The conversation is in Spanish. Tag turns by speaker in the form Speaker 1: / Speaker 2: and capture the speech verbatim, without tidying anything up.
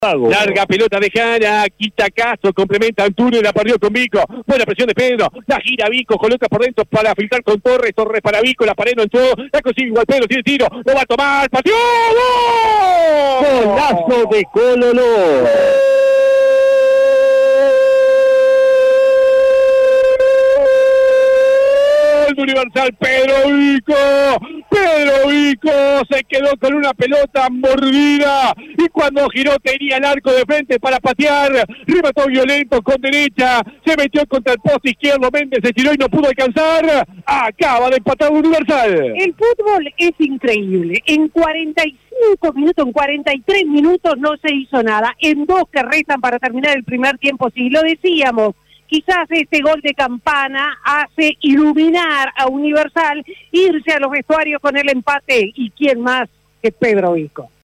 Speaker 1: Larga pelota de Jara, quita Castro, complementa Anturio y la perdió con Vico. Buena presión de Pedro, la gira Vico, coloca por dentro para filtrar con Torres, Torres para Vico, la pared no entró, la consigue igual Pedro, tiene tiro, lo va a tomar, pateó, ¡gol!
Speaker 2: Golazo de Cololó.
Speaker 1: Universal, Pedro Vico, Pedro Vico se quedó con una pelota mordida y cuando giró tenía el arco de frente para patear, remató violento con derecha, se metió contra el poste izquierdo, Méndez se tiró y no pudo alcanzar, acaba de empatar Universal.
Speaker 3: El fútbol es increíble, en cuarenta y cinco minutos, en cuarenta y tres minutos no se hizo nada, en dos que restan para terminar el primer tiempo, sí, lo decíamos. Quizás este gol de Campana hace iluminar a Universal, irse a los vestuarios con el empate. ¿Y quién más que Pedro Vico?